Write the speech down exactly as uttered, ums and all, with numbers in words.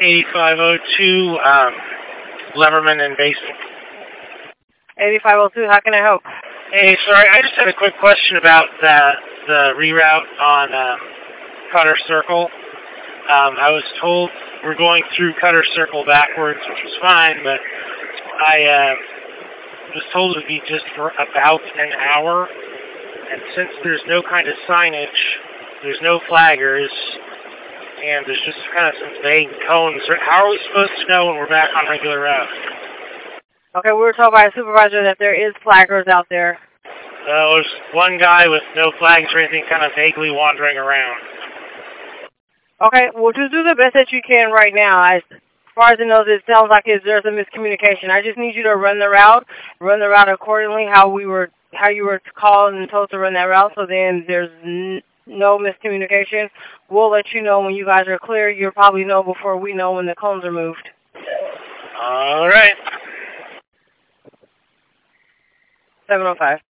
eighty-five oh two, um, Leverman and Basin. eighty-five oh two, how can I help? Hey, sorry, I just had a quick question about the, the reroute on um, Cutter Circle. Um, I was told we're going through Cutter Circle backwards, which was fine, but I uh, was told it would be just for about an hour. And since there's no kind of signage, there's no flaggers, and there's just kind of some vague cones, how are we supposed to know when we're back on regular route? Okay, we were told by a supervisor that there is flaggers out there. Uh, there's one guy with no flags or anything kind of vaguely wandering around. Okay, well, just do the best that you can right now. I, as far as I know, it sounds like it's, there's a miscommunication. I just need you to run the route, run the route accordingly, how we were, how you were called and told to run that route, so then there's n no miscommunication. We'll let you know when you guys are clear. You'll probably know before we know when the cones are moved. All right. seven oh five.